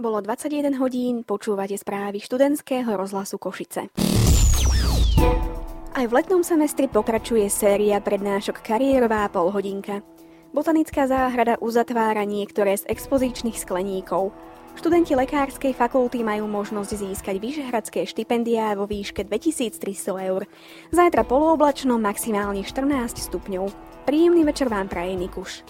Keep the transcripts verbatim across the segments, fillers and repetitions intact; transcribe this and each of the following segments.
Bolo dvadsaťjeden hodín, počúvate správy študentského rozhlasu Košice. Aj v letnom semestri pokračuje séria prednášok Kariérová polhodinka. Botanická záhrada uzatvára niektoré z expozičných skleníkov. Študenti lekárskej fakulty majú možnosť získať vyšehradské štipendiá vo výške dvetisíctristo eur. Zajtra polooblačno, maximálne štrnásť stupňov. Príjemný večer vám praje Nikuš.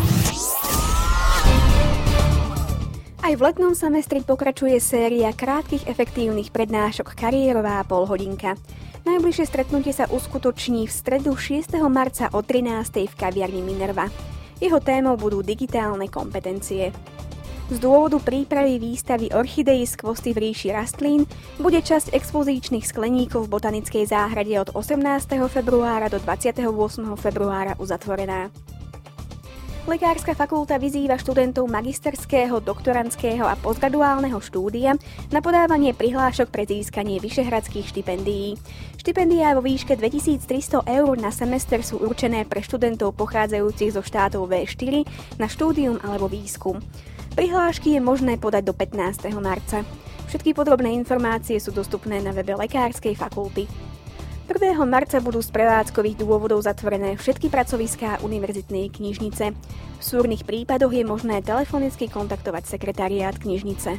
Aj v letnom semestri pokračuje séria krátkych efektívnych prednášok Kariérová polhodinka. Najbližšie stretnutie sa uskutoční v stredu šiesteho marca o trinástej v kaviarni Minerva. Jeho témou budú digitálne kompetencie. Z dôvodu prípravy výstavy Orchidei skvosty v ríši rastlín bude časť expozíčnych skleníkov v Botanickej záhrade od osemnásteho februára do dvadsiateho ôsmeho februára uzatvorená. Lekárska fakulta vyzýva študentov magisterského, doktorandského a postgraduálneho štúdia na podávanie prihlášok pre získanie vyšehradských štipendií. Štipendiá vo výške dvetisíctristo eur na semester sú určené pre študentov pochádzajúcich zo štátov vé štyri na štúdium alebo výskum. Prihlášky je možné podať do pätnásteho marca. Všetky podrobné informácie sú dostupné na webe Lekárskej fakulty. prvého marca budú z prevádzkových dôvodov zatvorené všetky pracoviská univerzitnej knižnice. V súrnych prípadoch je možné telefonicky kontaktovať sekretariát knižnice.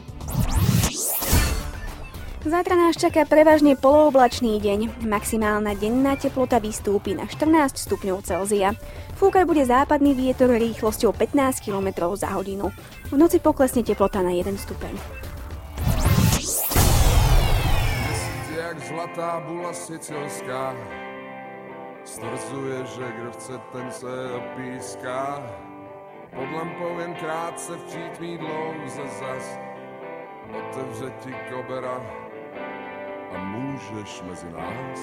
Zajtra nás čaká prevažne polooblačný deň. Maximálna denná teplota vystúpi na štrnásť stupňov Celzia. Fúkať bude západný vietor rýchlosťou pätnásť kilometrov za hodinu. V noci poklesne teplota na jeden stupeň. Jak zlatá bula sicilská, stvrzuje, že kdo chce, ten se opíská. Pod lampou jen krátce v přítmí dlouze zas otevře ti kobera a můžeš mezi nás.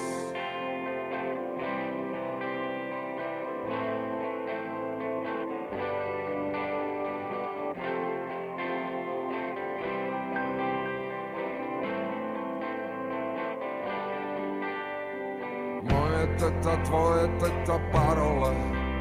Teta, tvoje teta, parole,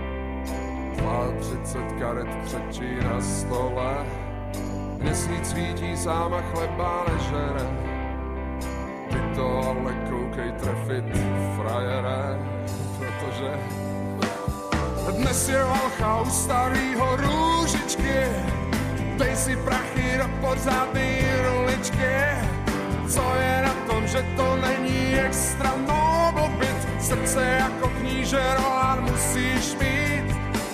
třicet karet křečí na stole, měsíc svítí sám a chleba nežere, ty to ale koukej trefit, frajere, protože dnes je valcha u starýho růžičky, dej si prachy do pořádný ruličky, co je na tom, že to není extra noble byt, srdce jako kníže Rohan musíš mít.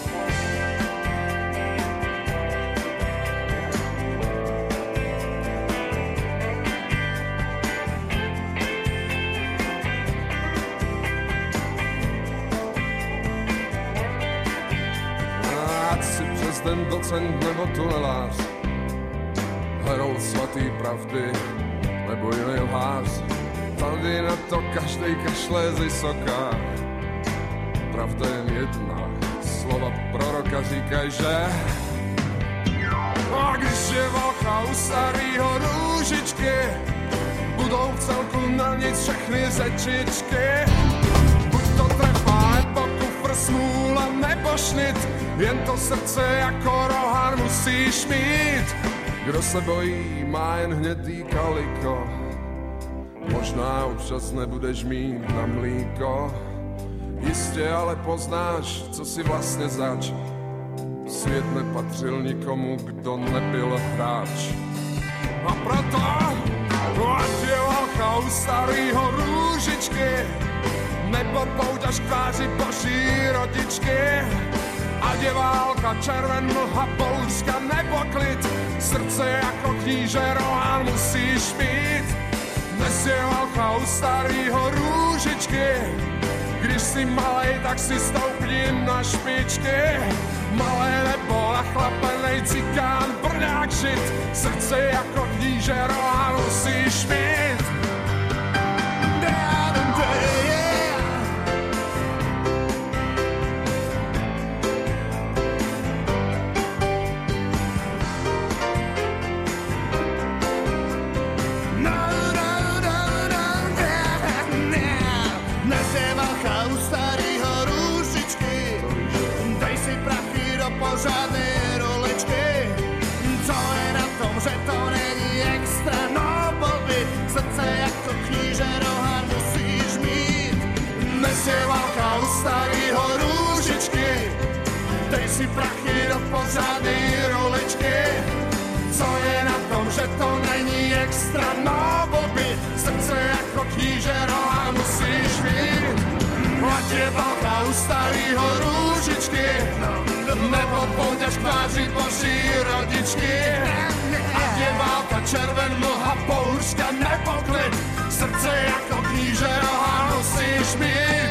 Ať si přes den docent nebo tunelář, herou svatý pravdy nebo jiný lhář, tady na to každej kašle z vysoká. Pravda jen jedna, slova proroka říkaj, že a když je valcha u starýho růžičky, budou v celku na nic všechny řečičky. Buď to trefa, nebo kufr smůla, nebo šnit, jen to srdce jako Rohan musíš mít. Kdo se bojí, má jen hnědý kaliko, možná občas nebudeš mít na mlíko, jistě ale poznáš, co si vlastně zač. Svět nepatřil nikomu, kdo nebyl hráč. A proto, ať je valcha u starýho růžičky, nebo pouť až k tváři boží rodičky. Ať je válka, červen, mlha, bouřka nebo klid, srdce jako kníže Rohan musíš mít. Dnes je valcha u starýho růžičky, když si malej, tak si stoupni na špičky. Malé nebo nachlapenej cikán, brňák žid, srdce jako kníže Rohan musíš mít. Žádné rolečky, co je na tom, že to nejde. u starýho růžičky, dej si prachy do pozadí ruličky. Co je na tom, že to není extra, no blbý, srdce jako kníže roha musíš mít. Ať je válka u starýho růžičky, nebo půjdeš k tváři boží rodičky. Ať je válka červen, mlha, bouřka nebo klid, srdce jako kníže roha musíš mít.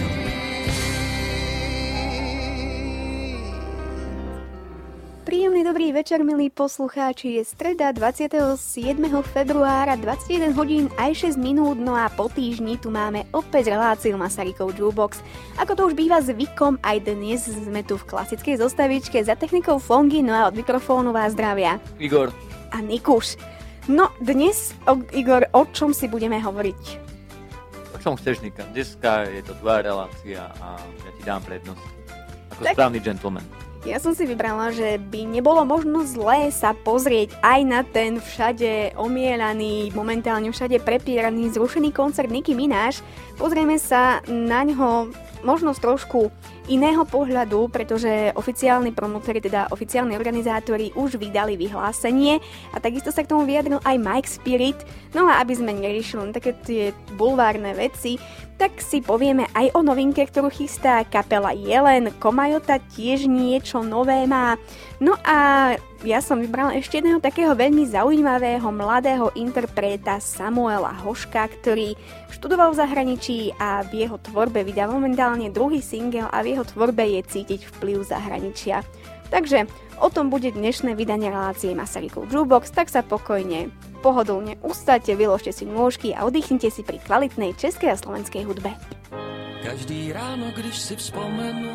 Príjemný dobrý večer, milí poslucháči. Je streda dvadsiateho siedmeho februára, dvadsaťjeden hodín aj šesť minút, no a po týždni tu máme opäť reláciu Masarykov Jukebox. Ako to už býva zvykom, aj dnes sme tu v klasickej zostavičke za technikou Fongy, no a od mikrofónu vás zdravia Igor a Nikuš. No dnes, o, Igor, o čom si budeme hovoriť? O čom chceš, Nika? Dneska je to tvoja relácia a ja ti dám prednosť. Ako tak... správny gentleman. Ja som si vybrala, že by nebolo možno zlé sa pozrieť aj na ten všade omielaný, momentálne všade prepíraný, zrušený koncert Nicki Minaj. Pozrieme sa na ňo možno z trošku iného pohľadu, pretože oficiálni promotéri, teda oficiálni organizátori už vydali vyhlásenie a takisto sa k tomu vyjadril aj Mike Spirit. No a aby sme neriešili len také tie bulvárne veci, tak si povieme aj o novinke, ktorú chystá kapela Jelen. Komajota tiež niečo nové má. No a ja som vybrala ešte jedného takého veľmi zaujímavého mladého interpreta Samuela Hoška, ktorý študoval v zahraničí a v jeho tvorbe vydá momentálne druhý single a v jeho tvorbe je cítiť vplyv zahraničia. Takže o tom bude dnešné vydanie relácie Masarykov Jukebox, tak sa pokojne, pohodlne ustáte, vyložte si nôžky a oddychnite si pri kvalitnej českej a slovenskej hudbe. Každý ráno, když si vzpomenu,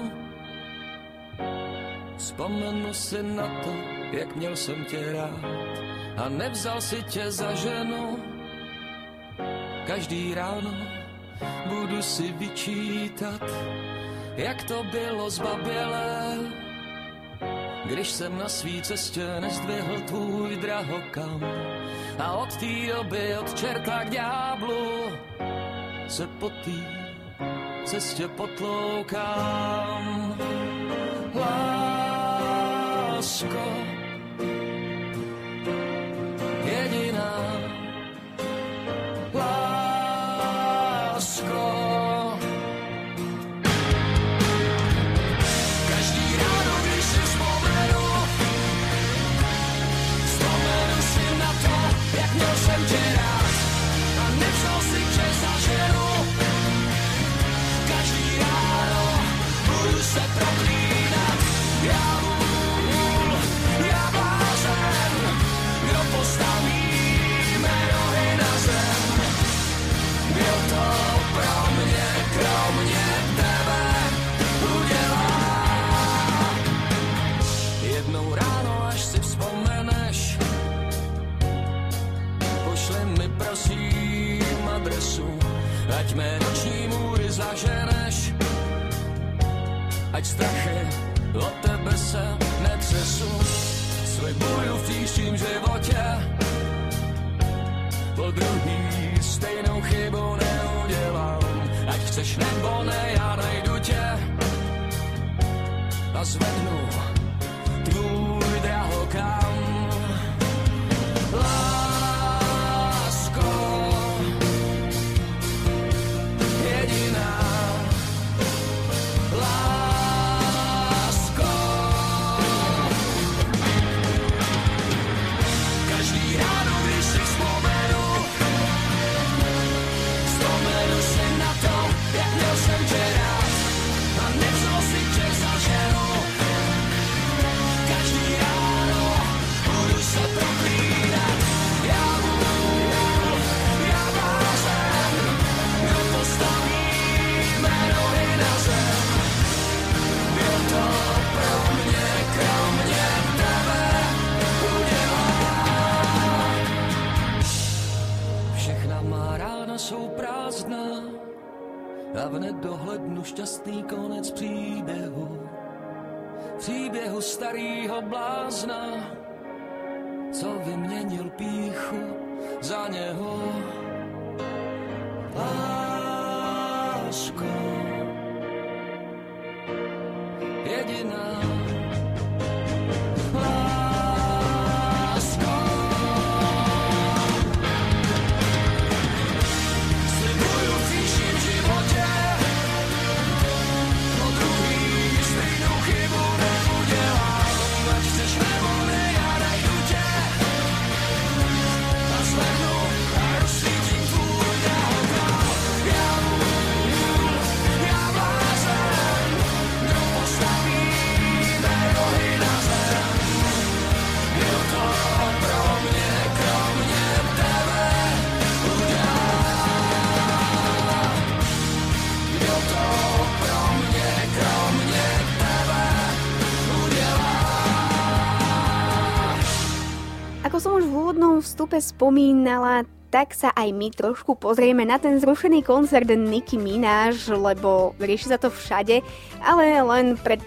vzpomenu si na to, jak měl jsem tě rád a nevzal si tě za ženu. Každý ráno budu si vyčítat, jak to bylo zbabělé, když jsem na svý cestě nezdvihl tvůj drahokam a od té doby od čerta k ďáblu se po té cestě potloukám. Lásko, jediná lásko. Každý ráno, když si vzpomenu, vzpomenu si na to, jak měl jsem tě rád a nevzal si tě za ženu. Každý ráno budu se proklínat, já vůl, já blázen, kdo postaví mé nohy na zem. Kdo to pro mě, kromě tebe udělá. Jednou ráno, až si vzpomeneš, pošli mi prosím adresu, ať mé noční můry zaženeš, ať strachy od tebe se netřesu. Slibuju v příštím životě po druhý stejnou chybu neudělám. Ať chceš nebo ne, já najdu tě a zvednu tvůj drahokam. Lásko, jediná lásko. Každý ráno, když si vzpomenu, vzpomenu si na to, jak měl jsem tě rád a nevzal si tě za ženu. Každý ráno budu se proklínat, já vůl, já blázen, kdo postaví mé nohy na zem. Kdo to pro mě, kromě tebe udělá. Všechna má rána jsou prázdná a v nedohlednu šťastný konec příběhu. Příběhu starýho blázna, co vyměnil pýchu za něho. Lásko, jediná. Ako som už v úvodnom vstupe spomínala, tak sa aj my trošku pozrieme na ten zrušený koncert Nicki Minaj, lebo rieši sa to všade, ale len pred,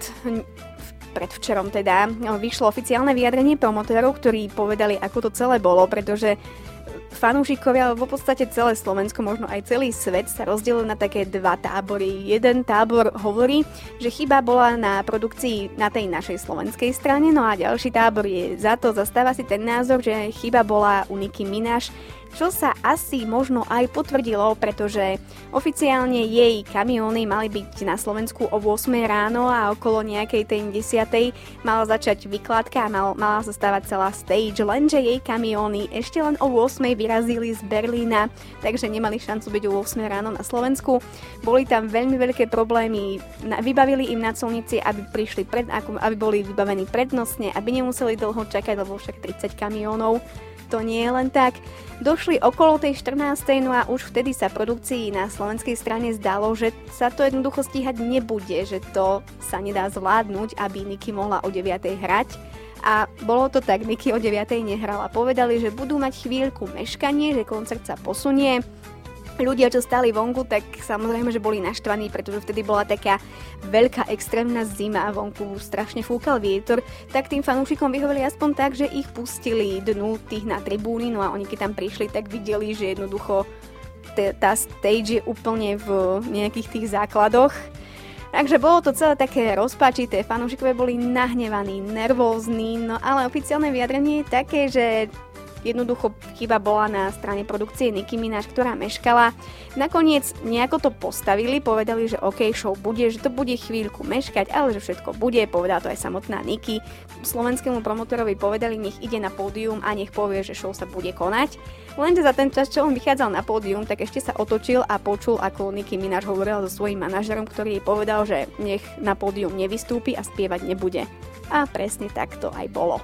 predvčerom teda vyšlo oficiálne vyjadrenie promotérov, ktorí povedali, ako to celé bolo, pretože fanúšikovia, alebo v podstate celé Slovensko, možno aj celý svet sa rozdelil na také dva tábory. Jeden tábor hovorí, že chyba bola na produkcii na tej našej slovenskej strane, no a ďalší tábor je za to, zastáva si ten názor, že chyba bola u Nicki Minaj, čo sa asi možno aj potvrdilo, pretože oficiálne jej kamióny mali byť na Slovensku o ôsmej ráno a okolo nejakej tej desiatej mala začať vykladka a mal, mala zastávať celá stage, lenže jej kamióny ešte len o ôsmej vyrazili z Berlína, takže nemali šancu byť o ôsmej ráno na Slovensku. Boli tam veľmi veľké problémy, vybavili im na colnici, aby prišli pred, aby boli vybavení prednostne, aby nemuseli dlho čakať, lebo však tridsať kamiónov. To nie je len tak. Došli okolo tej štrnástej, no a už vtedy sa produkcii na slovenskej strane zdalo, že sa to jednoducho stíhať nebude, že to sa nedá zvládnuť, aby Nicki mohla o deviatej hrať. A bolo to tak, Nicki o deviatej nehrala. Povedali, že budú mať chvíľku meškanie, že koncert sa posunie. Ľudia, čo stáli vonku, tak samozrejme, že boli naštvaní, pretože vtedy bola taká veľká extrémna zima, vonku strašne fúkal vietor, tak tým fanúšikom vyhoveli aspoň tak, že ich pustili dnu tých na tribúny, no a oni keď tam prišli, tak videli, že jednoducho t- tá stage je úplne v nejakých tých základoch. Takže bolo to celé také rozpačité, fanúšikovia boli nahnevaní, nervózni, no ale oficiálne vyjadrenie je také, že jednoducho chyba bola na strane produkcie Nicki Minaj, ktorá meškala. Nakoniec nejako to postavili, povedali, že OK, show bude, že to bude chvíľku meškať, ale že všetko bude, povedala to aj samotná Nicki. Slovenskému promotorovi povedali, nech ide na pódium a nech povie, že show sa bude konať. Lenže za ten čas, čo on vychádzal na pódium, tak ešte sa otočil a počul, ako Nicki Minaj hovorila so svojím manažerom, ktorý jej povedal, že nech na pódium nevystúpi a spievať nebude. A presne tak to aj bolo.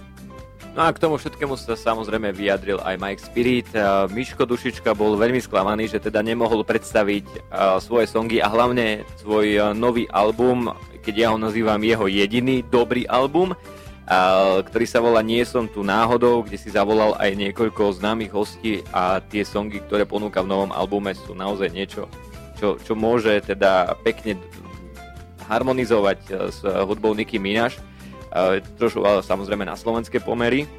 No a k tomu všetkému sa samozrejme vyjadril aj Mike Spirit. Miško Dušička bol veľmi sklamaný, že teda nemohol predstaviť svoje songy a hlavne svoj nový album, keď ja ho nazývam jeho jediný dobrý album, ktorý sa volá Nie som tu náhodou, kde si zavolal aj niekoľko známych hostí a tie songy, ktoré ponúka v novom albume, sú naozaj niečo, čo, čo môže teda pekne harmonizovať s hudbou Nicki Minaj. Uh, trošku ale samozrejme na slovenské pomery.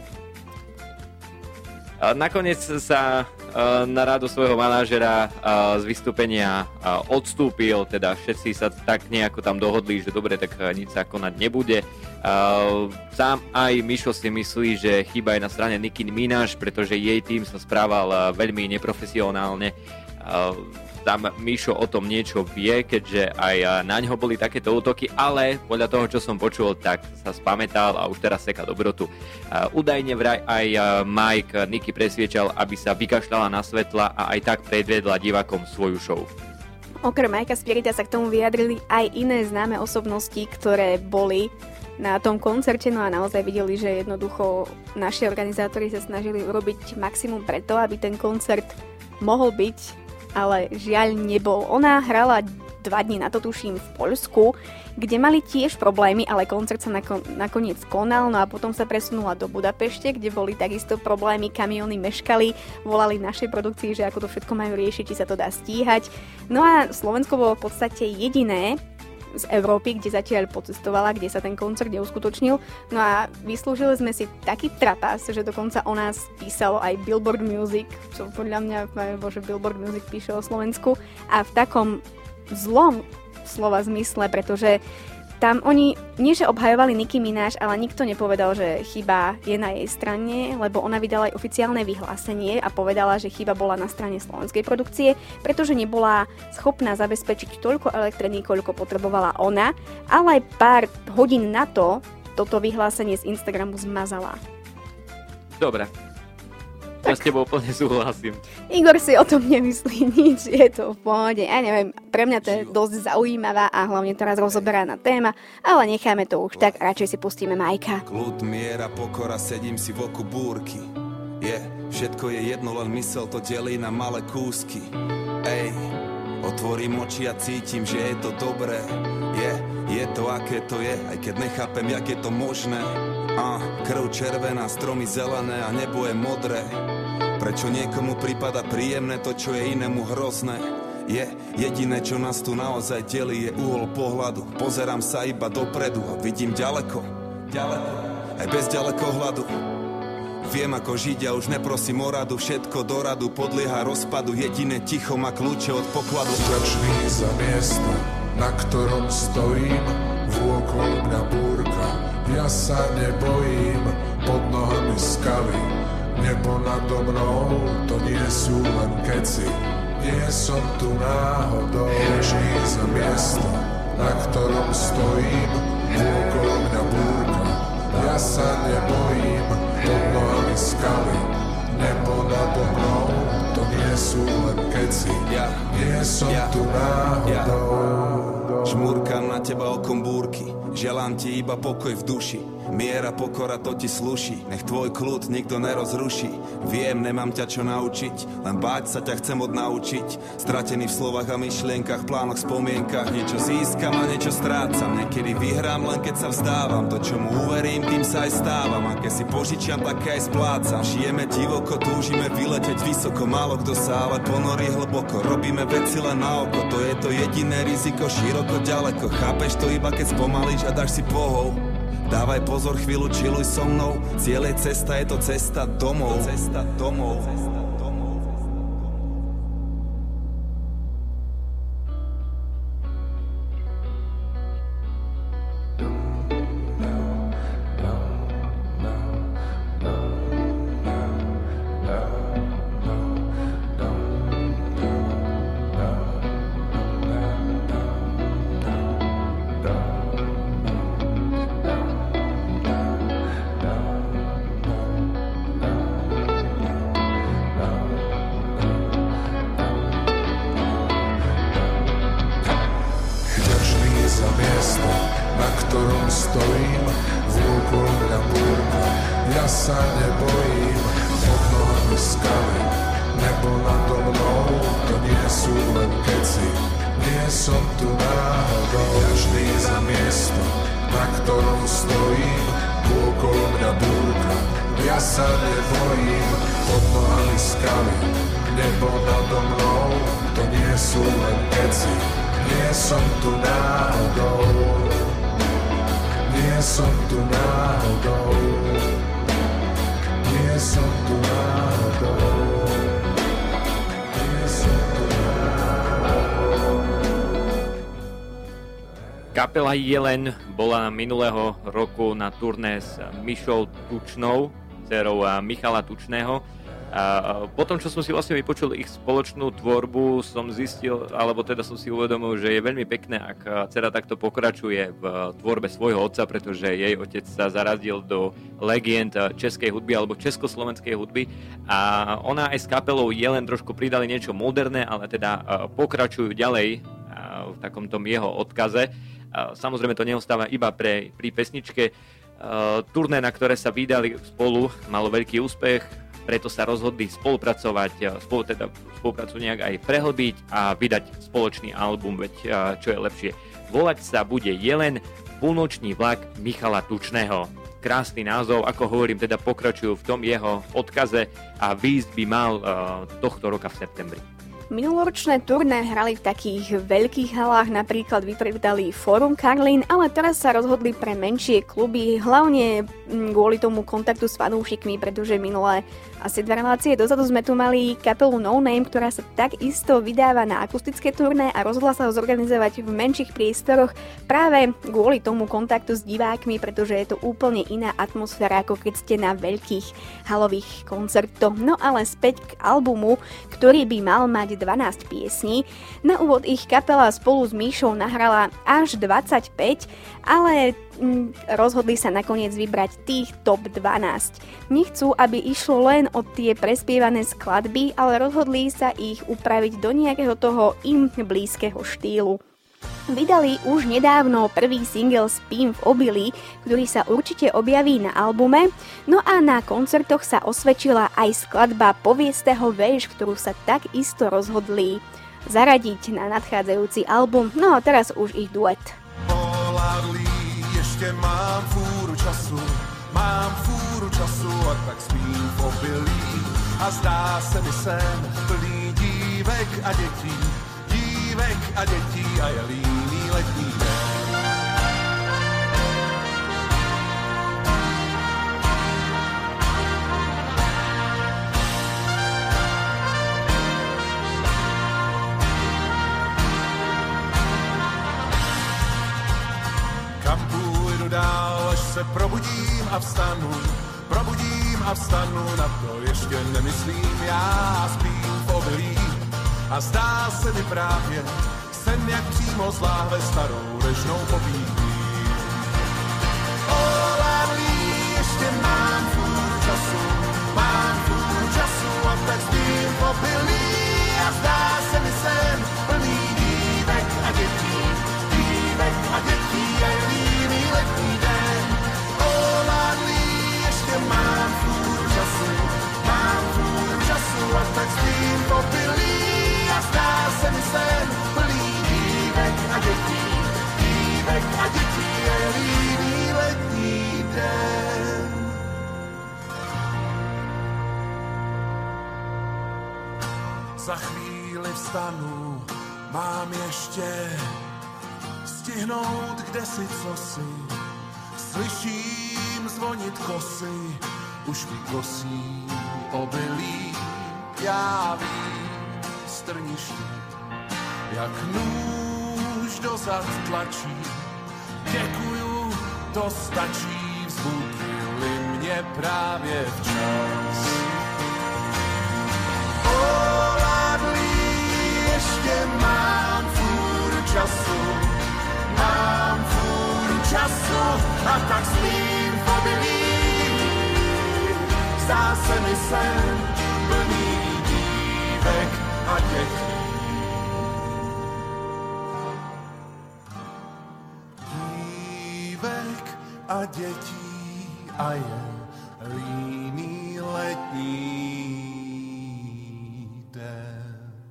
Uh, nakoniec sa uh, na rádu svojho manažera uh, z vystúpenia uh, odstúpil, teda všetci sa tak nejako tam dohodli, že dobre, tak uh, nič sa konať nebude. Uh, sám aj Mišo si myslí, že chyba je na strane Nicki Minaj, pretože jej tým sa správal uh, veľmi neprofesionálne. Uh, Tam Mišo o tom niečo vie, keďže aj na ňo boli takéto útoky, ale podľa toho, čo som počul, tak sa spamätal a už teraz seka dobrotu. Uh, údajne vraj aj uh, Mike Nicki presviečal, aby sa vykašľala na svetla a aj tak predviedla divákom svoju show. Okrem Mikea Spirita sa k tomu vyjadrili aj iné známe osobnosti, ktoré boli na tom koncerte, no a naozaj videli, že jednoducho naši organizátori sa snažili urobiť maximum preto, aby ten koncert mohol byť, ale žiaľ nebol. Ona hrala dva dní na to, tuším, v Poľsku, kde mali tiež problémy, ale koncert sa nakon- nakoniec konal, no a potom sa presunula do Budapešte, kde boli takisto problémy, kamióny meškali, volali našej produkcii, že ako to všetko majú riešiť, či sa to dá stíhať. No a Slovensko bolo v podstate jediné z Európy, kde zatiaľ pocestovala, kde sa ten koncert neuskutočnil. No a vyslúžili sme si taký trapas, že dokonca o nás písalo aj Billboard Music, čo podľa mňa, bože, Billboard Music píše o Slovensku a v takom zlom slova zmysle, pretože tam oni nie, že obhajovali Nicki Minaj, ale nikto nepovedal, že chyba je na jej strane, lebo ona vydala aj oficiálne vyhlásenie a povedala, že chyba bola na strane slovenskej produkcie, pretože nebola schopná zabezpečiť toľko elektriny, koľko potrebovala ona, ale aj pár hodín na to toto vyhlásenie z Instagramu zmazala. Dobre. Ja s tebou úplne súhlasím. Igor si o tom nemyslí nič, je to v pohode. Ja neviem, pre mňa to je dosť zaujímavá a hlavne teraz rozoberaná téma, ale necháme to už tak, radšej si pustíme Majka. Kľud, miera, pokora, sedím si v oku búrky. Je, yeah, všetko je jedno, len mysel to delí na malé kúsky. Ej, otvorím oči a cítim, že je to dobré. Je, yeah, je to aké to je, aj keď nechápem, jak je to možné. A krv červená, stromy zelené a nebo je modré. Prečo niekomu prípada príjemné to, čo je inému hrozné? Je jediné, čo nás tu naozaj delí, je uhol pohľadu. Pozerám sa iba dopredu a vidím ďaleko, ďaleko, aj bez ďalekohľadu. Viem ako žiť a už neprosím o radu, všetko do radu podlieha rozpadu, jediné ticho má kľúče od pokladu. Vďačný za miesto, na ktorom stojím, vôkol mňa búrka. Ja sa nebojím, pod nohami skaly, nebo nado mnou, to nie sú len keci. Nie som tu náhodou, vďačný za miesto, na ktorom stojím, vôkol mňa búrka. Ja sa nebojím, pod nohami skaly, nebo nado mnou, to nie sú len keci. Ja, nie som ja, tu náhodou. Ja. Žmúrkam na teba okom búrky, želám ti iba pokoj v duši. Miera, pokora, to ti slúši, nech tvoj kľud nikto nerozruší. Viem, nemám ťa čo naučiť, len báť sa ťa chcem odnaučiť. Stratený v slovách a myšlienkach, plánoch, spomienkach. Niečo získam a niečo strácam, niekedy vyhrám, len keď sa vzdávam. To, čomu uverím, tým sa aj stávam. A keď si požičiam, také aj splácam. Žijeme divoko, túžime vyleteť vysoko, málo kto sa ale ponorí hlboko. Robíme veci len na oko, to je to jediné riziko, široko, ďaleko. Chápeš to iba keď spomalíš a dáš si pohov. Dávaj pozor, chvíľu chilluj so mnou. Cieľ je cesta, je to cesta domov. Cesta domov. Kapela Jelen bola minulého roku na turné s Mišou Tučnou, dcerou Michala Tučného. A potom, čo som si vlastne vypočul ich spoločnú tvorbu, som zistil, alebo teda som si uvedomil, že je veľmi pekné, ak dcera takto pokračuje v tvorbe svojho otca, pretože jej otec sa zaradil do legend českej hudby alebo československej hudby a ona aj s kapelou Jelen trošku pridali niečo moderné, ale teda pokračujú ďalej v takomto jeho odkaze. Samozrejme to neostáva iba pre, pri pesničke. Turné, na ktoré sa vydali spolu, malo veľký úspech, preto sa rozhodli spolupracovať, spolu, teda spoluprácu nejak aj prehlbiť a vydať spoločný album, veď čo je lepšie. Volať sa bude Jelen, Polnočný vlak Michala Tučného. Krásny názov, ako hovorím, teda pokračujú v tom jeho odkaze a výjsť by mal tohto roka v septembri. Minuloročné turné hrali v takých veľkých halách, napríklad vypredali Fórum Karlín, ale teraz sa rozhodli pre menšie kluby, hlavne kvôli tomu kontaktu s fanúšikmi, pretože minulé asi dve relácie dozadu sme tu mali kapelu No Name, ktorá sa takisto vydáva na akustické turné a rozhodla sa ho zorganizovať v menších priestoroch práve kvôli tomu kontaktu s divákmi, pretože je to úplne iná atmosféra, ako keď ste na veľkých halových koncertoch. No ale späť k albumu, ktorý by mal mať dvanásť piesní. Na úvod ich kapela spolu s Míšou nahrala až dvadsaťpäť, ale mm, rozhodli sa nakoniec vybrať tých top dvanásť. Nechcú, aby išlo len o tie prespievané skladby, ale rozhodli sa ich upraviť do nejakého toho im blízkeho štýlu. Vydali už nedávno prvý single Spím v obilí, ktorý sa určite objaví na albume, no a na koncertoch sa osvedčila aj skladba Poviestého vejš, ktorú sa takisto rozhodli zaradiť na nadchádzajúci album, no a teraz už ich duet. Polárlí, ešte mám fúru času, mám fúru času a tak spím v obilí a zdá se mi sen plný dívek a detí, dívek a detí a je líný letní den. Kam půjdu dál, až se probudím a vstanu, probudím a vstanu, na to ještě nemyslím, já spím v obilí a zdá se mi právě sen, jak přímo z láhve starou režnou popíjí. O lávlí, ještě mám fůru času, mám fůru času a tak spím v obilí a zdá se mi sen plný dívek a dětí, dívek a dětí a je líný letní den. O lávlí, ještě mám fůru času, mám fůru času a tak spím v obilí a zdá se mi sen plný dívek a dětí, dívek a dětí a je líný letní den. Za chvíli vstanu, mám ještě stihnout kdesi cosi, slyším zvonit kosy, už mi kosí obilí, já vím, strniště, jak nůž dozad tlačí. Děkuju, to stačí, vzbudili mě právě včas. O ládlí, ještě mám fůru času, mám fůru času a tak spím v obilí. Zdá se mi sen plný dívek a dětí. Dívek a dětí a je líný letní den.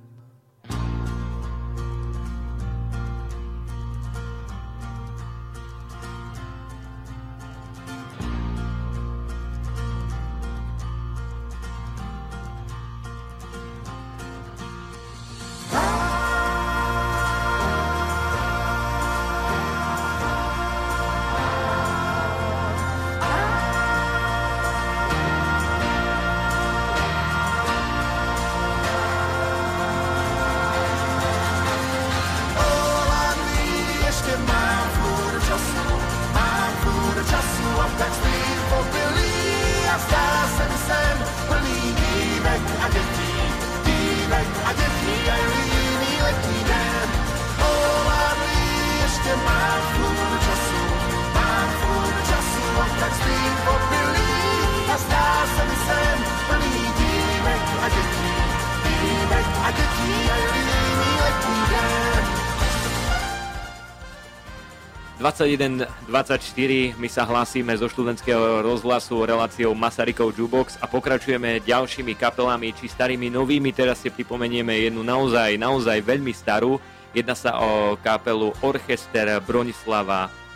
dvadsaťjeden dvadsaťštyri my sa hlásime zo študentského rozhlasu reláciou Masarykov Jukebox a pokračujeme ďalšími kapelami, či starými, novými. Teraz si pripomenieme jednu naozaj, naozaj veľmi starú. Jedná sa o kapelu Orchester Bronislava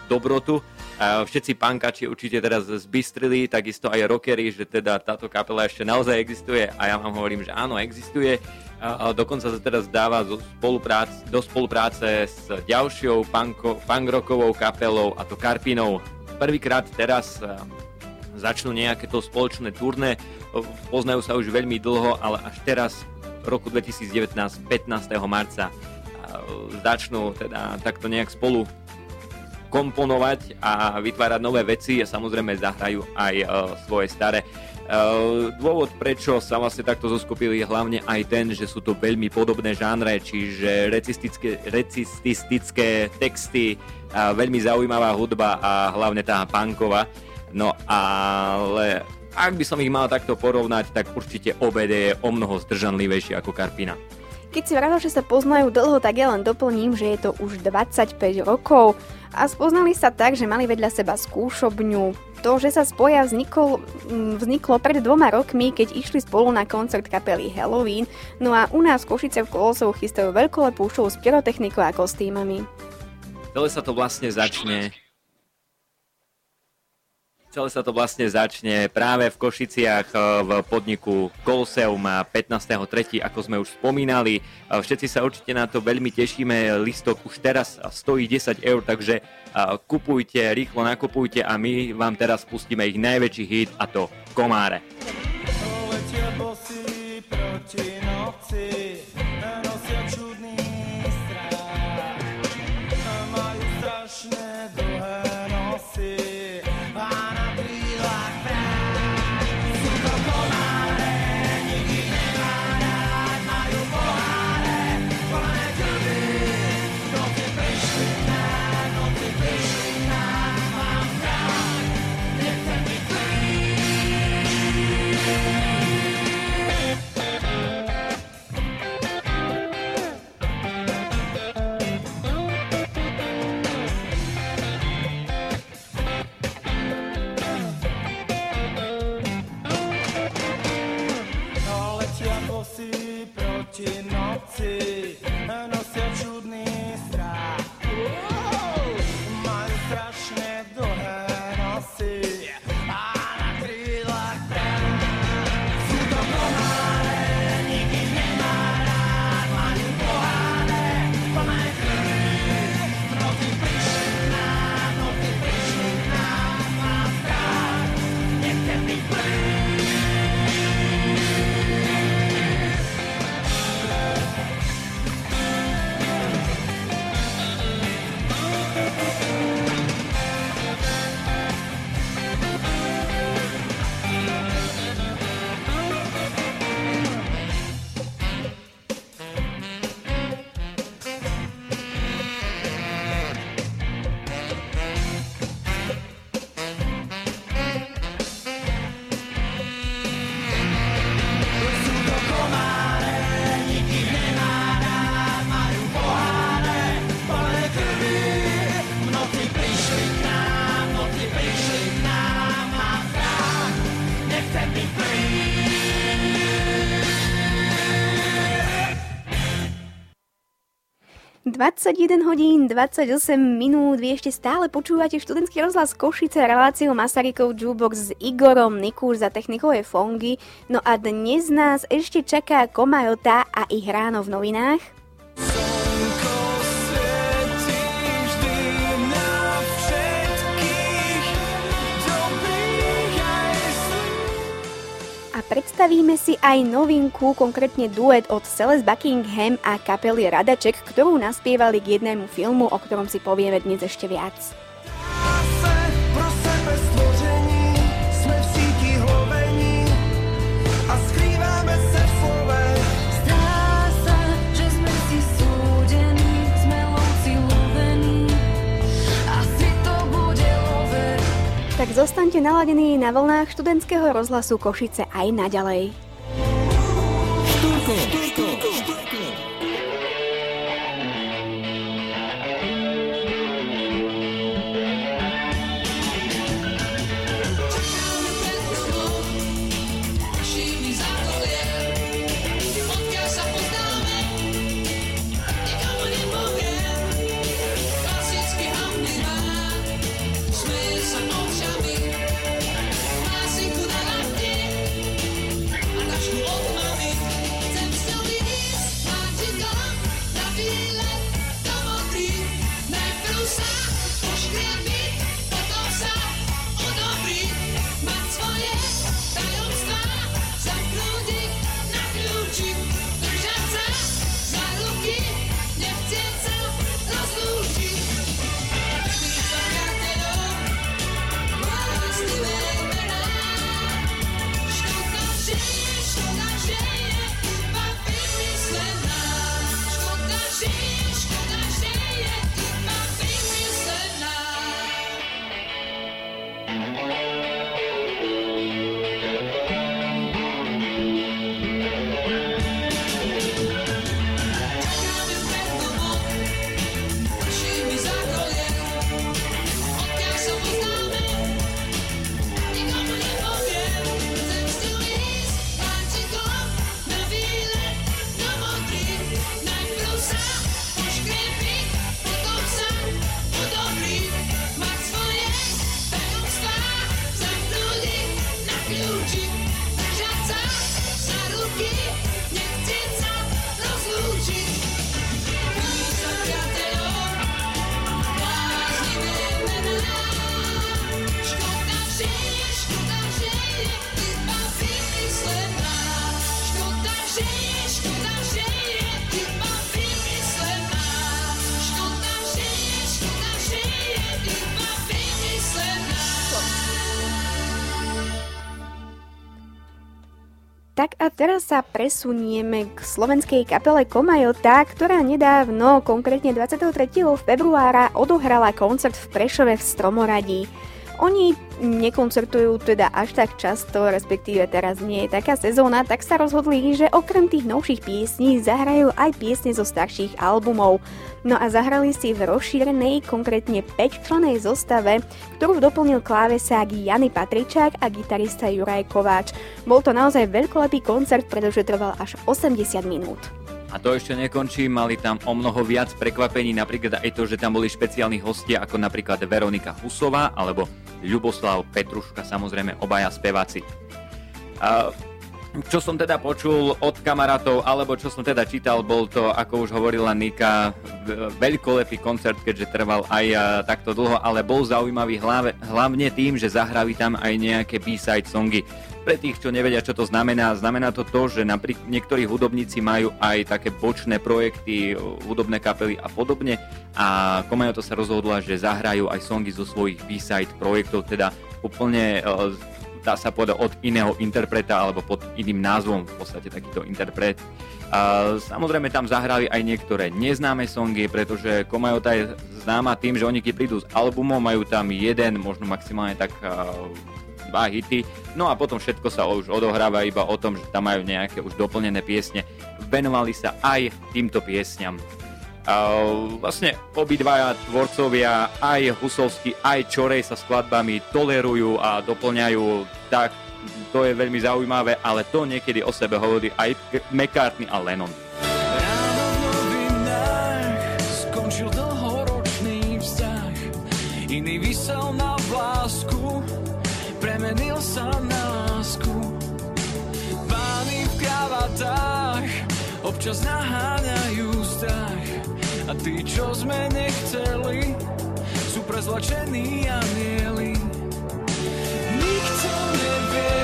dobrotu. Všetci punkači určite teraz zbystrili, takisto aj rockery, že teda táto kapela ešte naozaj existuje a ja vám hovorím, že áno, existuje. Dokonca sa teraz dáva do spolupráce, do spolupráce s ďalšou punko, punk-rockovou kapelou, a to Karpinou. Prvýkrát teraz začnú nejaké to spoločné turné, poznajú sa už veľmi dlho, ale až teraz v roku dvetisícdevätnásť, pätnásteho marca začnú teda takto nejak spolu komponovať a vytvárať nové veci a samozrejme zahrajú aj uh, svoje staré. Uh, dôvod, prečo sa vlastne takto zoskupili, je hlavne aj ten, že sú to veľmi podobné žánre, čiže recistické, recistické texty, uh, veľmi zaujímavá hudba a hlavne tá punková. No ale ak by som ich mal takto porovnať, tak určite Obed je o mnoho zdržanlivejší ako Karpina. Keď si vravel, že sa poznajú dlho, tak ja len doplním, že je to už dvadsaťpäť rokov a spoznali sa tak, že mali vedľa seba skúšobňu. To, že sa spoja vzniklo, vzniklo pred dvoma rokmi, keď išli spolu na koncert kapely Halloween, no a u nás v Košice v Kolosov chystajú veľkolepú show s pyrotechnikou a kostýmami. Celé sa to vlastne začne... Celé sa to vlastne začne práve v Košiciach v podniku Colosseum pätnásteho tretieho ako sme už spomínali. Všetci sa určite na to veľmi tešíme. Listok už teraz stojí desať eur, takže kupujte, rýchlo nakupujte a my vám teraz pustíme ich najväčší hit, a to Komáre. Letia bosí proti noci, nosia čudný strach, majú strašné dlhé nosy. Proti noci nosia čudný strach, majú strašne dlhé nosy a na krídlach prach. Sú to komáre, nik ich nemá rád, majú poháre, plné krvi. V noci prišli nám, v noci prišli nám, mám strach, nechcem byť prvý. dvadsaťjeden hodín, dvadsaťosem minút, vy ešte stále počúvate študentský rozhlas Košice, reláciu Masarykov Jukebox s Igorom, Nikúš za technikou je Fongy. No a dnes nás ešte čaká Komajota a ich ráno v novinách. Predstavíme si aj novinku, konkrétne duet od Celeste Buckingham a kapely Radaček, ktorú naspievali k jednému filmu, o ktorom si povieme dnes ešte viac. Tak zostaňte naladení na vlnách študentského rozhlasu Košice aj naďalej. Štúrko, štúrko, štúrko. Tak a teraz sa presunieme k slovenskej kapele Komajota, ktorá nedávno, konkrétne dvadsiateho tretieho februára, odohrala koncert v Prešove v Stromoradí. Oni nekoncertujú teda až tak často, respektíve teraz nie je taká sezóna, tak sa rozhodli, že okrem tých novších piesní zahrajú aj piesne zo starších albumov. No a zahrali si v rozšírenej, konkrétne päťčlennej zostave, ktorú doplnil klávesák Jany Patričák a gitarista Juraj Kováč. Bol to naozaj veľkolepý koncert, pretože trval až osemdesiat minút. A to ešte nekončí, mali tam o mnoho viac prekvapení, napríklad aj to, že tam boli špeciálni hostia, ako napríklad Veronika Husová alebo Ľuboslav Petruška, samozrejme obaja speváci. A čo som teda počul od kamarátov, alebo čo som teda čítal, bol to, ako už hovorila Nika, veľkolepý koncert, keďže trval aj takto dlho, ale bol zaujímavý hlavne tým, že zahrali tam aj nejaké B-side songy. Pre tých, čo nevedia, čo to znamená, znamená to to, že napríklad niektorí hudobníci majú aj také bočné projekty, hudobné kapely a podobne a Komajoto sa rozhodla, že zahrajú aj songy zo svojich B-side projektov, teda úplne dá sa povedať od iného interpreta alebo pod iným názvom v podstate takýto interpret. A samozrejme tam zahrali aj niektoré neznáme songy, pretože Komajota je známa tým, že oni keď prídu s albumom, majú tam jeden, možno maximálne tak dva hity, no a potom všetko sa už odohráva iba o tom, že tam majú nejaké už doplnené piesne. Venovali sa aj týmto piesňam. Uh, vlastne obidvaja tvorcovia, aj Husovský, aj Čorej sa skladbami tolerujú a doplňajú, tak to je veľmi zaujímavé, ale to niekedy o sebe hovorí aj McCartney a Lennon. Ráno v novinách skončil dlhoročný vzťah, iný visel na vlásku, premenil sa na lásku. Pány v kravatách občas naháňajú strach a tí, čo sme nechceli, sú prezlačení anieli. Nikto nevie,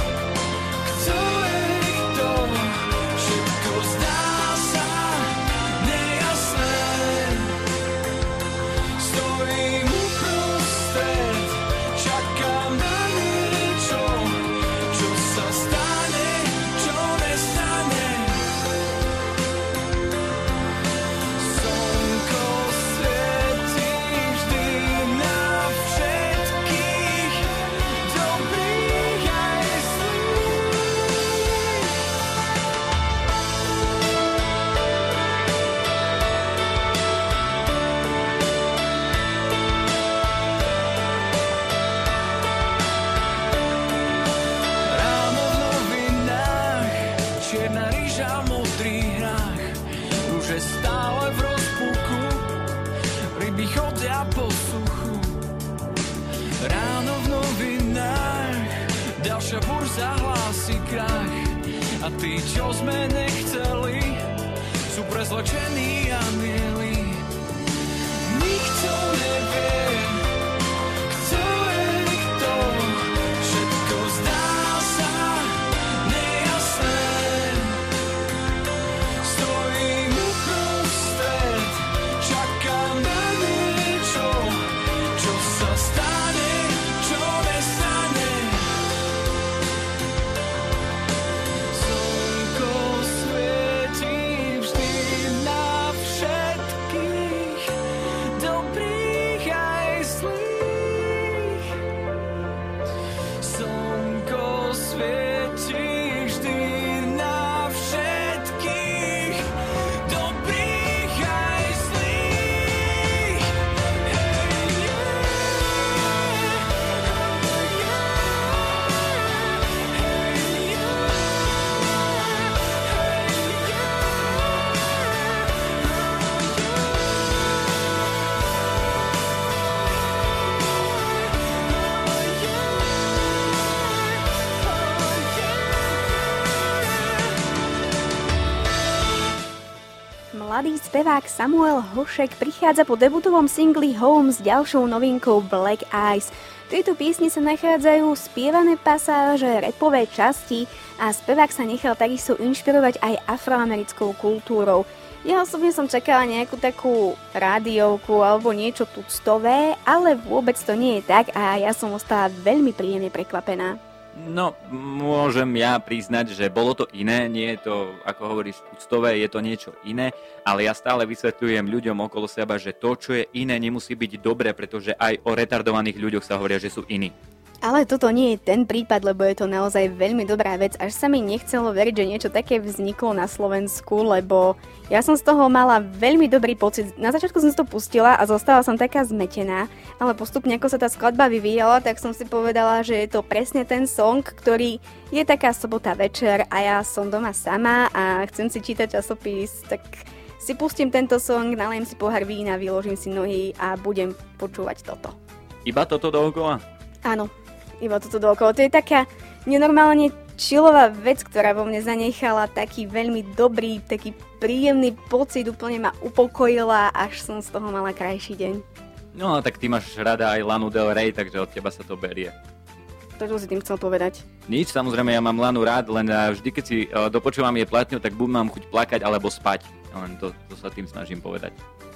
kto je kto, všetko zdá sa nejasné. Stojím uprostred, čakám na niečo, čo sa stane, čo nestane. Slnko svieti vždy na všetkých, dobrých aj zlých. Ráno v novinách, čierna ryža, modrý hrách, rúže stále v rozpuku, ryby chodia po suchu. Ráno v novinách, ďalšia burza hlási krach a tí, čo sme nechceli, sú prezlečení anieli. Nikto nevie, kto je kto, všetko zdá sa nejasné. Stojím uprostred, čakám na niečo, čo sa stane, čo nestane. Slnko svieti vždy na všetkých, dobrých aj zlých. Slnko svieti vždy na všetkých, dobrých aj zlých. Hej, Mladý spevák Samuel Hošek prichádza po debutovom singli Home s ďalšou novinkou Black Eyes. V tejto piesni sa nachádzajú spievané pasáže, rapové časti a spevák sa nechal takisto inšpirovať aj afroamerickou kultúrou. Ja osobne som čakala nejakú takú rádiovku alebo niečo tuctové, ale vôbec to nie je tak a ja som ostala veľmi príjemne prekvapená. No, môžem ja priznať, že bolo to iné, nie je to, ako hovoríš, úctové, je to niečo iné, ale ja stále vysvetľujem ľuďom okolo seba, že to, čo je iné, nemusí byť dobré, pretože aj o retardovaných ľuďoch sa hovoria, že sú iní. Ale toto nie je ten prípad, lebo je to naozaj veľmi dobrá vec, až sa mi nechcelo veriť, že niečo také vzniklo na Slovensku, lebo ja som z toho mala veľmi dobrý pocit. Na začiatku som si to pustila a zostala som taká zmetená, ale postupne ako sa tá skladba vyvíjala, tak som si povedala, že je to presne ten song, ktorý je taká sobota večer a ja som doma sama a chcem si čítať časopis, tak si pustím tento song, nalejem si pohár vína, vyložím si nohy a budem počúvať toto. Iba toto dookola? Áno. Iba toto dookola. To je taká nenormálne chillová vec, ktorá vo mne zanechala taký veľmi dobrý, taký príjemný pocit, úplne ma upokojila, až som z toho mala krajší deň. No, tak ty máš rada aj Lanu Del Rey, takže od teba sa to berie. To, čo si tým chcel povedať? Nič, samozrejme, ja mám Lanu rád, len vždy, keď si dopočúvam jej platňu, tak buď mám chuť plakať, alebo spať. Len to, to sa tým snažím povedať.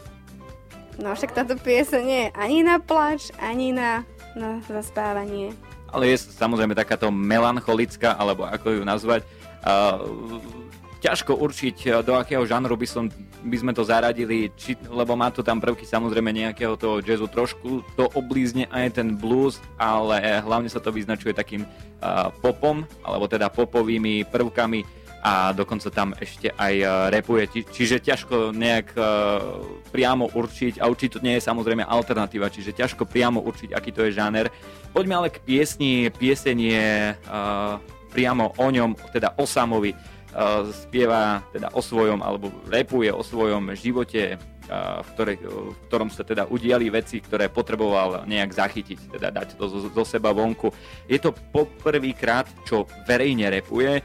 No, však táto pieseň nie je ani na pláč, ani na, na zaspávanie. Ale je samozrejme takáto melancholická, alebo ako ju nazvať. Uh, ťažko určiť, do akého žánru by, som, by sme to zaradili, či, lebo má to tam prvky samozrejme nejakého toho jazzu, trošku to oblízne aj ten blues, ale hlavne sa to vyznačuje takým uh, popom, alebo teda popovými prvkami a dokonca tam ešte aj uh, rapuje, Či, čiže ťažko nejak uh, priamo určiť, a určite to nie je samozrejme alternatíva, čiže ťažko priamo určiť, aký to je žáner. Poďme ale k piesni, pieseň je uh, priamo o ňom, teda o Samovi, uh, spieva teda o svojom, alebo rapuje o svojom živote, uh, v, ktorej, v ktorom sa teda udiali veci, ktoré potreboval nejak zachytiť, teda dať to zo, zo seba vonku. Je to poprvýkrát, čo verejne rapuje.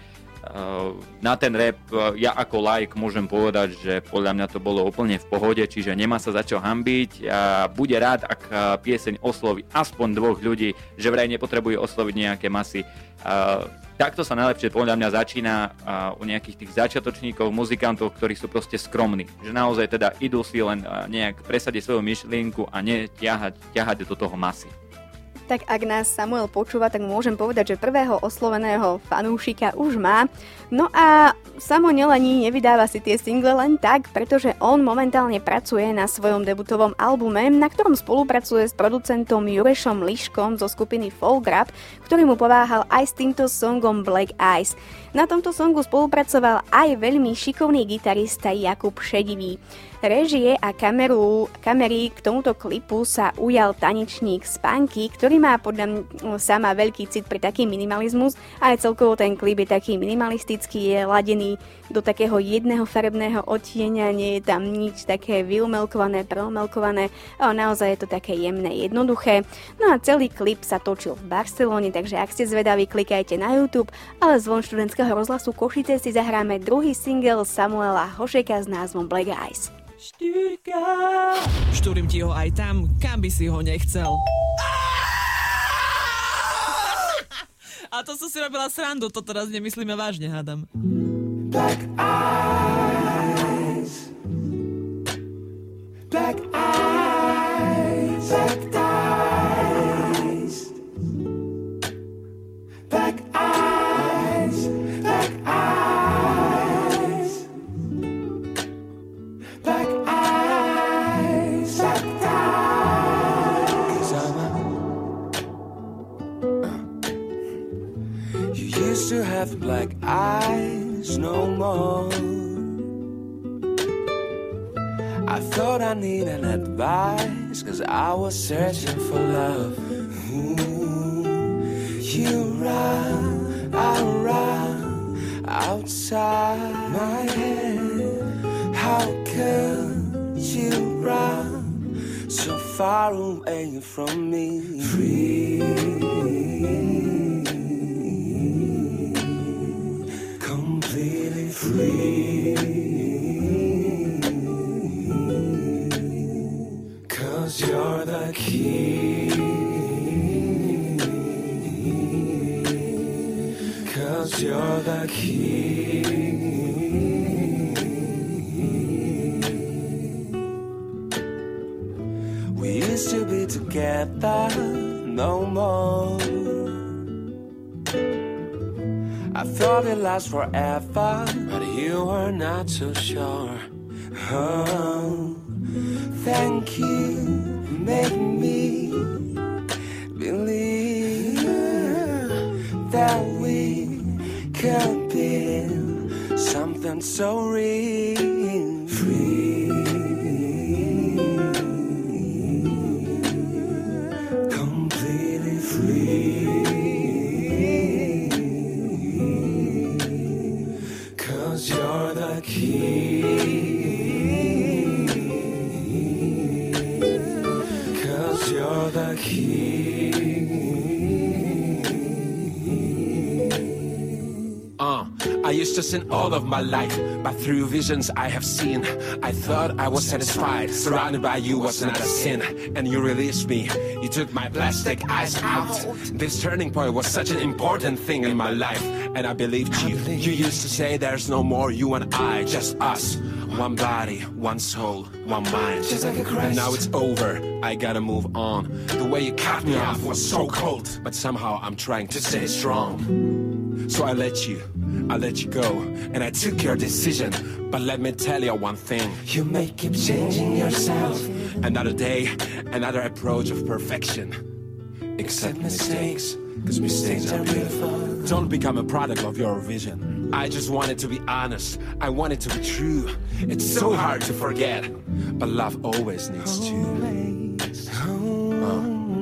Na ten rap ja ako laik môžem povedať, že podľa mňa to bolo úplne v pohode, čiže nemá sa za čo hanbiť a bude rád, ak pieseň osloví aspoň dvoch ľudí, že vraj nepotrebuje osloviť nejaké masy. Takto sa najlepšie podľa mňa začína u nejakých tých začiatočníkov, muzikantov, ktorí sú proste skromní, že naozaj teda idú si len nejak presadiť svoju myšlienku a neťahať ťahať do toho masy. Tak ak nás Samuel počúva, tak môžem povedať, že prvého osloveného fanúšika už má. No a Samo nelení, nevydáva si tie single len tak, pretože on momentálne pracuje na svojom debutovom albume, na ktorom spolupracuje s producentom Jurešom Liškom zo skupiny Folk Rap, ktorý mu pomáhal aj s týmto songom Black Eyes. Na tomto songu spolupracoval aj veľmi šikovný gitarista Jakub Šedivý. Režie a kameru, kamery k tomuto klipu sa ujal tanečník Spanky, ktorý má podľa mňa sama veľký cit pre taký minimalizmus a aj celkovo ten klip je taký minimalistický, je ladený do takého jedného farebného odtieňa, nie je tam nič také vyumelkované, preomelkované, ale naozaj je to také jemné, jednoduché. No a celý klip sa točil v Barcelone, takže ak ste zvedaví, klikajte na YouTube, ale z Vln študentského rozhlasu Košice si zahráme druhý single Samuela Hošeka s názvom Black Eyes. Štyrka. Štúrim ti ho aj tam, kam by si ho nechcel. A to som si robila srandu, to teraz nemyslíme vážne, hádam. Black eyes, black eyes, black eyes, black eyes, black eyes, black eyes, black eyes. You used to have black eyes, no more. I thought I needed advice, cause I was searching for love. Ooh, you run, I run outside my head. How could you run so far away from me? Free, completely free. Cause you're the key. Cause you're the key. We used to be together, no more. I thought it lasts forever, but you were not so sure. Oh, thank you, make me believe that we could build something so real, free, completely free. 'Cause you're the key. You're the key. Uh, I used to sin all of my life, but through visions I have seen, I thought I was satisfied. Surrounded by you was not a sin, and you released me. You took my plastic eyes out. This turning point was such an important thing in my life, and I believed you. You used to say there's no more you and I, just us. One body, one soul, one mind. Just like a crash. And now it's over, I gotta move on. The way you cut me off was so cold, but somehow I'm trying to stay strong. So I let you, I let you go, and I took your decision. But let me tell you one thing, you may keep changing yourself. Another day, another approach of perfection. Accept mistakes, 'cause mistakes are beautiful. Don't become a product of your vision. I just wanted to be honest, I want it to be true. It's so hard to forget, but love always needs to. Oh.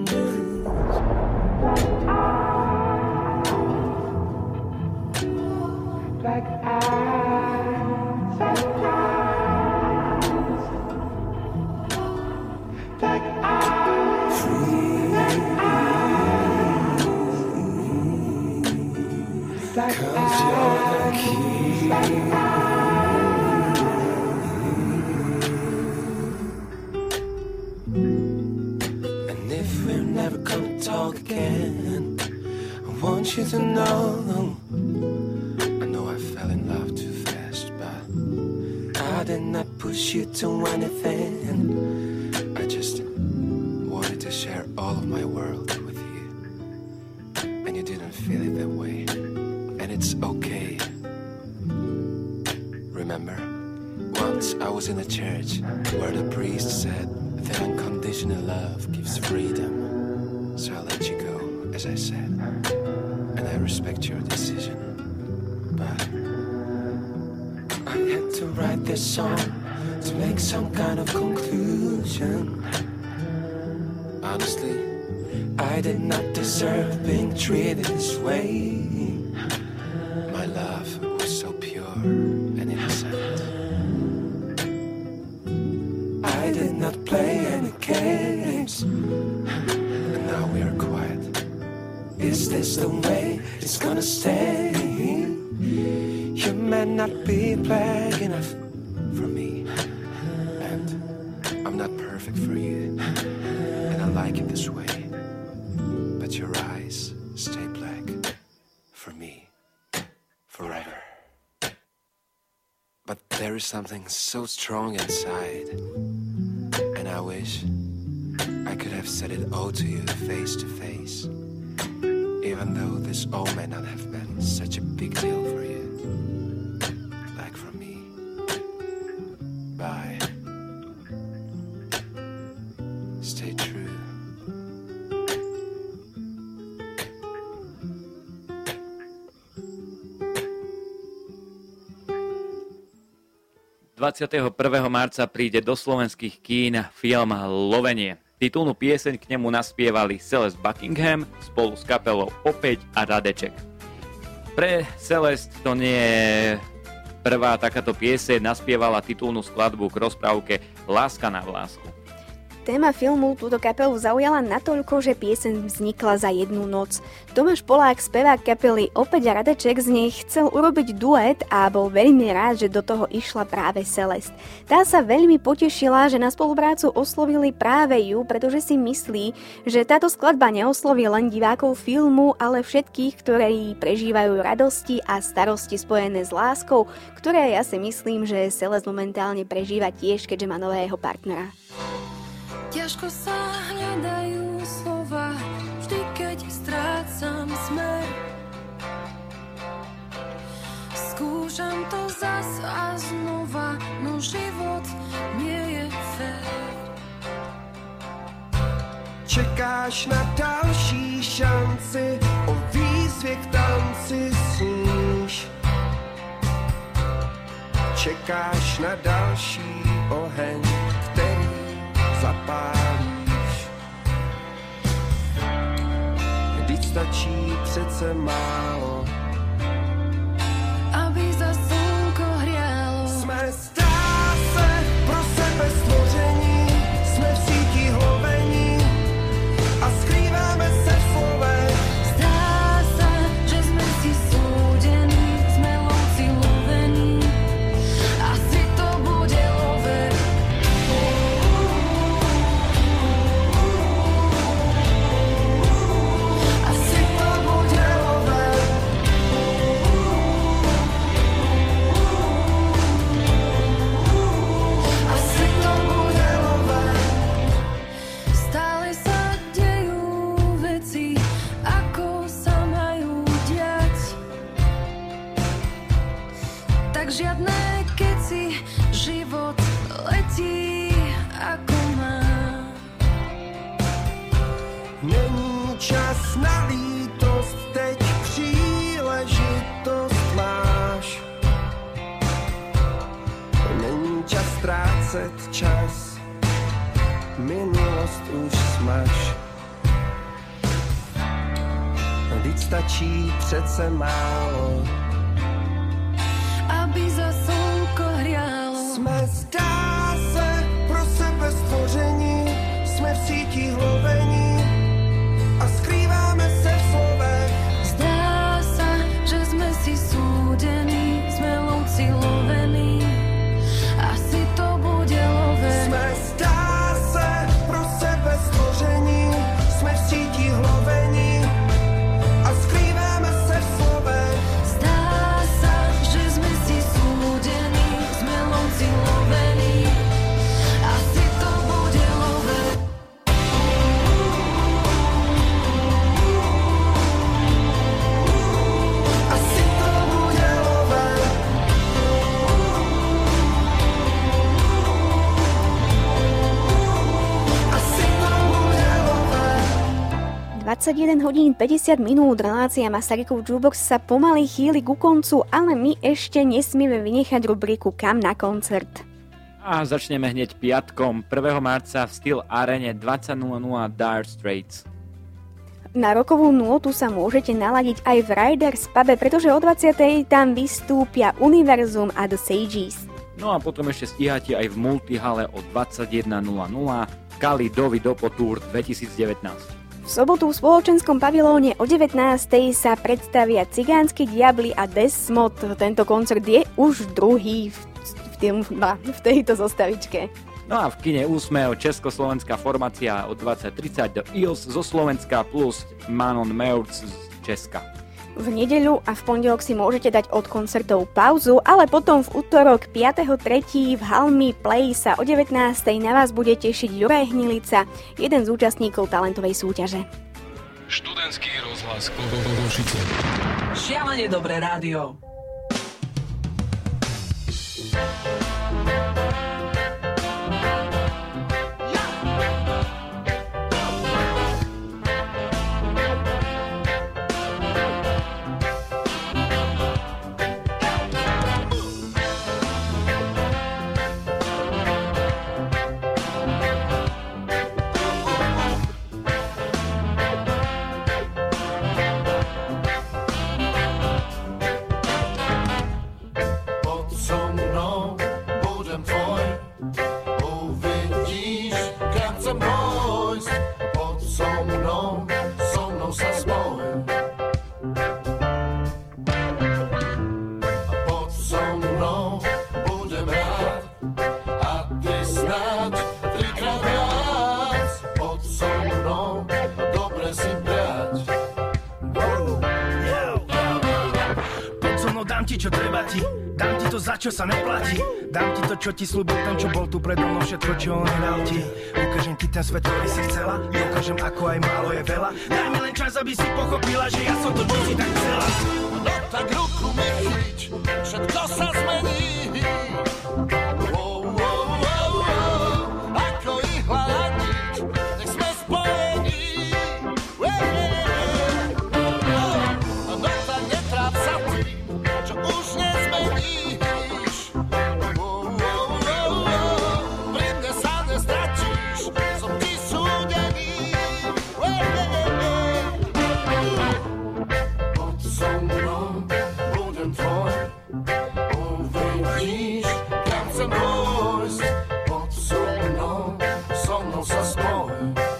Black eyes, black eyes, free, black eyes. 'Cause you're the key. And if we're never gonna talk again, I want you to know, I know I fell in love too fast, but I did not push you to anything. I just wanted to share all of my world with you, and you didn't feel it that way. And it's okay. Remember, once I was in a church where the priest said that unconditional love gives freedom. So I let you go, as I said, and I respect your decision. But I had to write this song to make some kind of conclusion. Honestly, I did not deserve being treated this way. My love was so pure and innocent. I did not play any games, and now we are quiet. Is this the way it's gonna stay? You may not be black enough for me, and I'm not perfect for you, and I like it this way. But your eyes stay black for me. Forever. But there is something so strong inside, and I wish I could have said it all to you face to face, even though this all may not have been such a big deal for you, like for me. Bye. Stay true. dvadsiateho prvého marca príde do slovenských kín film Lovenie. Titulnú pieseň k nemu naspievali Celeste Buckingham spolu s kapelou Opäť a Radeček. Pre Celeste to nie je prvá takáto pieseň, naspievala titulnú skladbu k rozprávke Láska na vlásku. Téma filmu túto kapelu zaujala natoľko, že pieseň vznikla za jednu noc. Tomáš Polák, spevák kapely Opäť a Radeček, z nej chcel urobiť duet a bol veľmi rád, že do toho išla práve Celeste. Tá sa veľmi potešila, že na spoluprácu oslovili práve ju, pretože si myslí, že táto skladba neosloví len divákov filmu, ale všetkých, ktorí prežívajú radosti a starosti spojené s láskou, ktoré ja si myslím, že Celeste momentálne prežíva tiež, keďže má nového partnera. Ťažko sa hľadajú slova, vždy keď strácam smer. skúšam to zas a znova, no život nie je fér. Čekáš na další šanci, o výzvě k tanci sníš. Čekáš na další oheň, který zapálíš. Vždyť stačí přece málo, aby za slnko hrialo. Jsme zdá se pro sebe stvoření, jsme v síti hlovení a skrýváme se v slovech. Zdá sa, že sme si súdení, sme lovci lovení, asi to bude love. Asi to bude love. Asi to bude love. Stále sa dejú veci, ako sa majú diať. Tak žiadne keci, život letí ako má. Není čas na lítost, teď příležitost máš. Není čas ztrácet čas, minulost už smaž. Vždyť stačí přece málo, Aby za slnko hrialo. jsme zdá se pro sebe stvoření, jsme v síti hlovení a skrýváme se v slovech. Zdá sa, že sme si súdení, sme lovci lovení, asi to bude love. Jsme zdá se pro sebe stvoření, jsme v síti hlovení a skrýváme se v slovech. Zdá sa, že sme si súdení, sme lovci lovení, asi to bude love. Asi to bude love. Asi to bude love. dvadsaťjeden hodín päťdesiat minút, relácia Masarykov Jukebox sa pomaly chýli ku koncu, ale my ešte nesmieme vynechať rubriku Kam na koncert. A začneme hneď piatkom, prvého marca v Steel Arene dvadsať nula nula Dire Straits. Na rokovú nôtu sa môžete naladiť aj v Riders pube, pretože o dvadsiatej tam vystúpia Univerzum a The Sages. No a potom ešte stíhate aj v Multihale o dvadsaťjeden nula nula Kali Dovi Dopo Tour dvetisícdevätnásť. V sobotu v spoločenskom pavilóne o devätnástej sa predstavia Cigánsky diabli a Desmod. Tento koncert je už druhý v, v, tým, v tejto zostavičke. No a v kine Úsmev československá formácia o dvadsať tridsať The Eels zo Slovenska plus Manon Meurz z Česka. V nedeľu a v pondelok si môžete dať od koncertov pauzu, ale potom v útorok piateho tretieho v Halmi Play sa o devätnástej na vás bude tešiť Juraj Hnilica, jeden z účastníkov talentovej súťaže. Študentský rozhlas Košice. Šialene dobré rádio. Dám ti, čo treba ti, dám ti to, za čo sa neplatí. Dám ti to, čo ti slúbil ten, čo bol tu predo mnou, všetko, čo on nedal ti. Ukážem ti ten svet, ktorý si chcela, ukážem, ako aj málo je veľa. Daj mi len čas, aby si pochopila, že ja som to, čo si tak chcela. tak ruku mi chyť, všetko sa zmení. Wow, wow, wow, wow, ako ihla na nič, nech sme spojení. No tak netráp sa tým, čo už nezmeníš. Wow, wow, wow, wow, pri mne sa nestratíš, som ti súdený. Poď so mnou, budem tvoj, uvidíš, kam chcem dôjsť. Poď so mnou, so mnou sa spoj.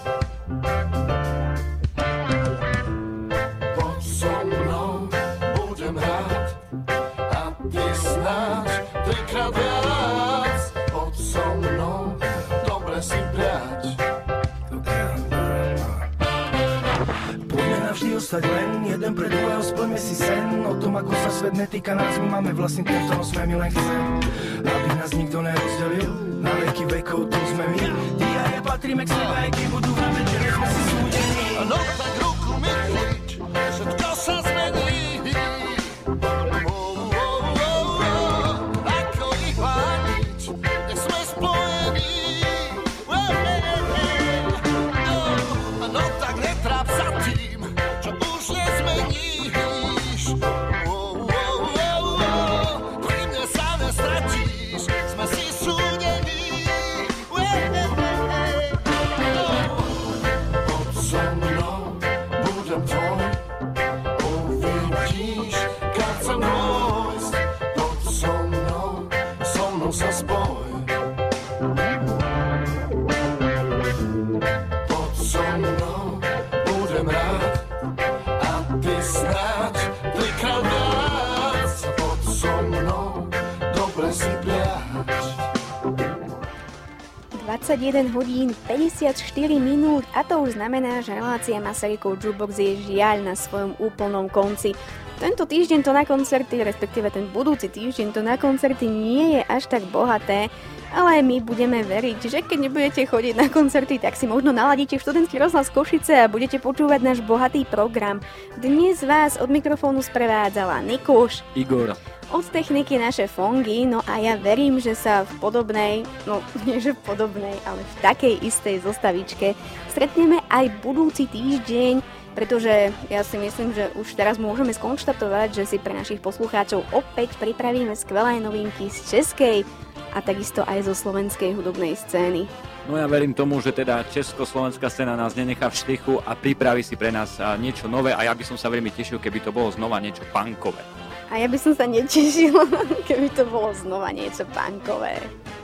Poď so mnou, budem rád, a ty snáď trikrát viac. Poď so mnou, dobre si priať. Poďme navždy ostať len jeden pre druhého, splňme si sen o tom, ako sa svet netýka nás, my máme vlastný ten, ktorom sme my len chcem, aby nás nikto nerozdelil, na veky vekov to sme my, ty a ja patríme k sebe, aj keď budú vraveť, že sme si súdení. No tak ruku mi chyť, všetko sa zmení. Wow, wow, wow, wow, ako ihla nič, nech sme spojení. No tak netráp sa tým, čo už nezmeníš. Wow, wow, wow, wow, pri mne sa nestratíš, sme si súdení. Poď so mnou, budem tvoj, uvidíš, kam chcem dôjsť. Poď so mnou, so mnou sa spoj. Poď so mnou, budem rád, a ty snáď trikrát viac. Poď so mnou, dobre si priať. dvadsaťjeden hodín päťdesiatštyri minút a to už znamená, že relácia Masarykov Jukebox je žiaľ na svojom úplnom konci. Tento týždeň to na koncerty, respektíve ten budúci týždeň to na koncerty nie je až tak bohaté, ale my budeme veriť, že keď nebudete chodiť na koncerty, tak si možno naladíte študentský rozhlas Košice a budete počúvať náš bohatý program. Dnes vás od mikrofónu sprevádzala Nikoš, Igor, od techniky naše Fongy, no a ja verím, že sa v podobnej, no nie že v podobnej, ale v takej istej zostavičke stretneme aj budúci týždeň, pretože ja si myslím, že už teraz môžeme skonštatovať, že si pre našich poslucháčov opäť pripravíme skvelé novinky z českej a takisto aj zo slovenskej hudobnej scény. No ja verím tomu, že teda československá scéna nás nenechá v štychu a pripraví si pre nás niečo nové a ja by som sa veľmi tešil, keby to bolo znova niečo punkové. A ja by som sa netešila, keby to bolo znova niečo punkové.